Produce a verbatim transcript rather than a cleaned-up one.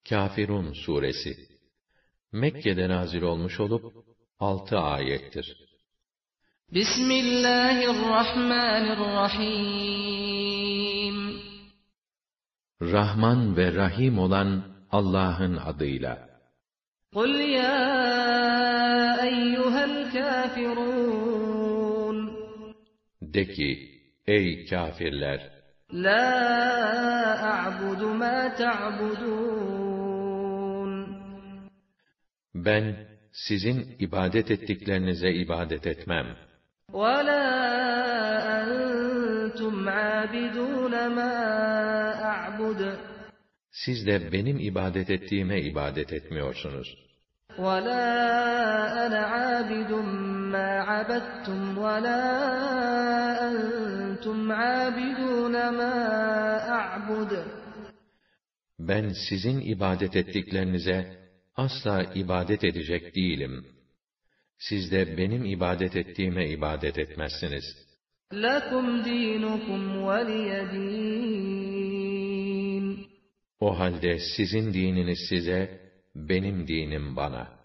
Kâfirun suresi Mekke'de nazil olmuş olup altı ayettir. Bismillahirrahmanirrahim. Rahman ve Rahim olan Allah'ın adıyla. Kul ya eyyuhel kafirun. De ki, ey kâfirler! La a'budu ma ta'budun. Ben sizin ibadet ettiklerinize ibadet etmem. Ve la entum abidun ma a'bud. Siz de benim ibadet ettiğime ibadet etmiyorsunuz. وَلَا أَنَا عَابِدٌ مَّا عَبَدتُّمْ وَلَا أَنتُمْ عَابِدُونَ مَا أَعْبُدُ. Ben sizin ibadet ettiklerinize asla ibadet edecek değilim. Siz de benim ibadet ettiğime ibadet etmezsiniz. لَكُمْ دِينُكُمْ وَلِيَ دِينِ. O halde sizin dininiz size, benim dinim bana.